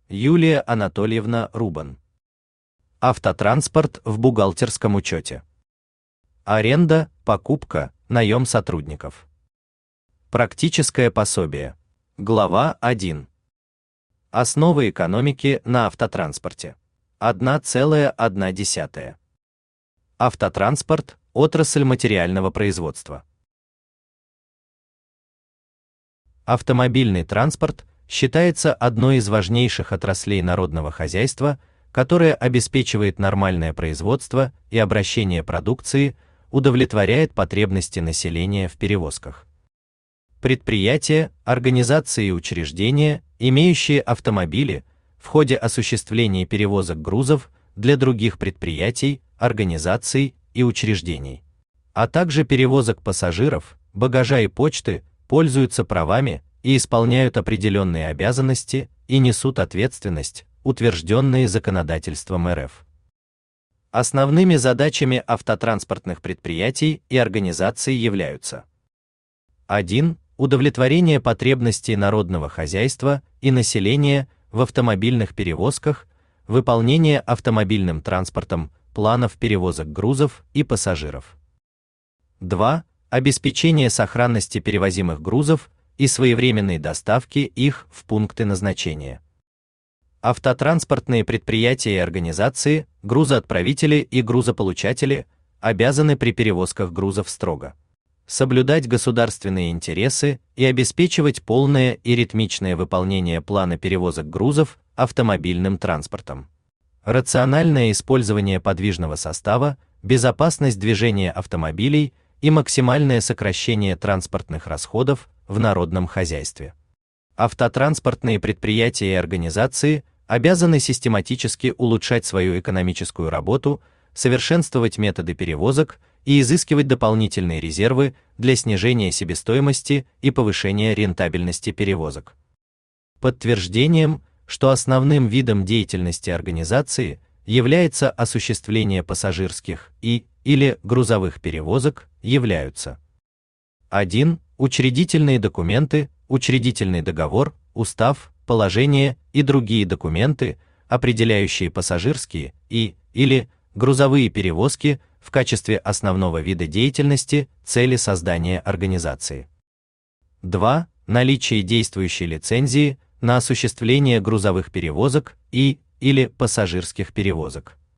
Юлия Анатольевна Рубан. Автотранспорт в бухгалтерском учете. Аренда, покупка, наем сотрудников. Практическое пособие. Глава 1. Основы экономики на автотранспорте. 1,1. Автотранспорт – отрасль материального производства. Автомобильный транспорт считается одной из важнейших отраслей народного хозяйства, которая обеспечивает нормальное производство и обращение продукции, удовлетворяет потребности населения в перевозках. Предприятия, организации и учреждения, имеющие автомобили, в ходе осуществления перевозок грузов для других предприятий, организаций и учреждений, а также перевозок пассажиров, багажа и почты, пользуются правами и исполняют определенные обязанности и несут ответственность, утвержденные законодательством РФ. Основными задачами автотранспортных предприятий и организаций являются: 1. Удовлетворение потребностей народного хозяйства и населения в автомобильных перевозках, выполнение автомобильным транспортом планов перевозок грузов и пассажиров. 2. Обеспечение сохранности перевозимых грузов и своевременной доставки их в пункты назначения. Автотранспортные предприятия и организации, грузоотправители и грузополучатели обязаны при перевозках грузов строго соблюдать государственные интересы и обеспечивать полное и ритмичное выполнение плана перевозок грузов автомобильным транспортом. Рациональное использование подвижного состава, безопасность движения автомобилей и максимальное сокращение транспортных расходов в народном хозяйстве. Автотранспортные предприятия и организации обязаны систематически улучшать свою экономическую работу, совершенствовать методы перевозок и изыскивать дополнительные резервы для снижения себестоимости и повышения рентабельности перевозок. Подтверждением, что основным видом деятельности организации является осуществление пассажирских или грузовых перевозок, являются: 1. Учредительные документы, учредительный договор, устав, положение и другие документы, определяющие пассажирские или грузовые перевозки в качестве основного вида деятельности, цели создания организации. 2. Наличие действующей лицензии на осуществление грузовых перевозок или пассажирских перевозок.